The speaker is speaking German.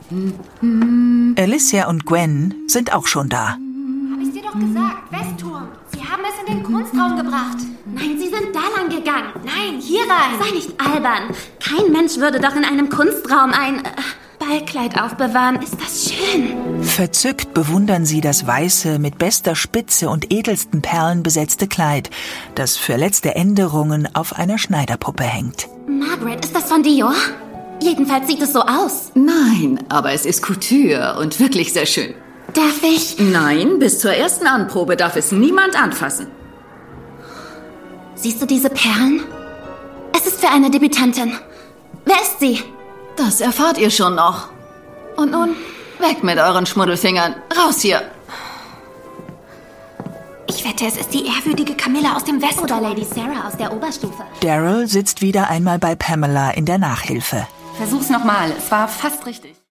Alicia und Gwen sind auch schon da. Hab ich dir doch gesagt, Westturm. Sie haben es in den Kunstraum gebracht. Nein, sie sind da lang gegangen. Nein, hier rein. Sei nicht albern. Kein Mensch würde doch in einem Kunstraum ein Ballkleid aufbewahren. Ist das schön? Verzückt bewundern sie das weiße, mit bester Spitze und edelsten Perlen besetzte Kleid, das für letzte Änderungen auf einer Schneiderpuppe hängt. Margaret, ist das von Dior? Jedenfalls sieht es so aus. Nein, aber es ist Couture und wirklich sehr schön. Darf ich? Nein, bis zur ersten Anprobe darf es niemand anfassen. Siehst du diese Perlen? Es ist für eine Debütantin. Wer ist sie? Das erfahrt ihr schon noch. Und nun, weg mit euren Schmuddelfingern. Raus hier. Ich wette, es ist die ehrwürdige Camilla aus dem Westturm. Oder Lady Sarah aus der Oberstufe. Daryl sitzt wieder einmal bei Pamela in der Nachhilfe. Versuch's nochmal. Es war fast richtig.